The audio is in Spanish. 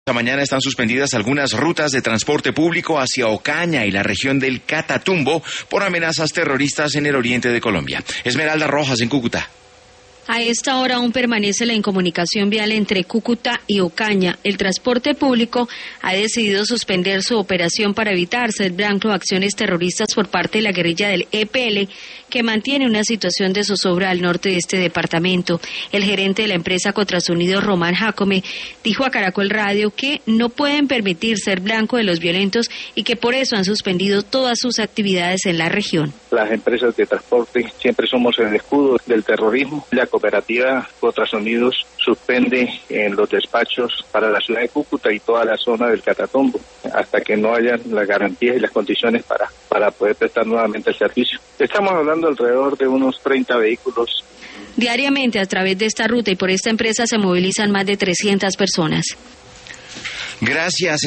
Esta mañana están suspendidas algunas rutas de transporte público hacia Ocaña y la región del Catatumbo por amenazas terroristas en el oriente de Colombia. Esmeralda Rojas en Cúcuta. A esta hora aún permanece la incomunicación vial entre Cúcuta y Ocaña. El transporte público ha decidido suspender su operación para evitar ser blanco de acciones terroristas por parte de la guerrilla del EPL, que mantiene una situación de zozobra al norte de este departamento. El gerente de la empresa Cotrasonidos, Román Jacome, dijo a Caracol Radio que no pueden permitir ser blanco de los violentos y que por eso han suspendido todas sus actividades en la región. Las empresas de transporte siempre somos el escudo del terrorismo. La cooperativa Cotrasonidos suspende en los despachos para la ciudad de Cúcuta y toda la zona del Catatumbo hasta que no hayan las garantías y las condiciones para poder prestar nuevamente el servicio. Estamos hablando alrededor de unos 30 vehículos. Diariamente a través de esta ruta y por esta empresa se movilizan más de 300 personas. Gracias.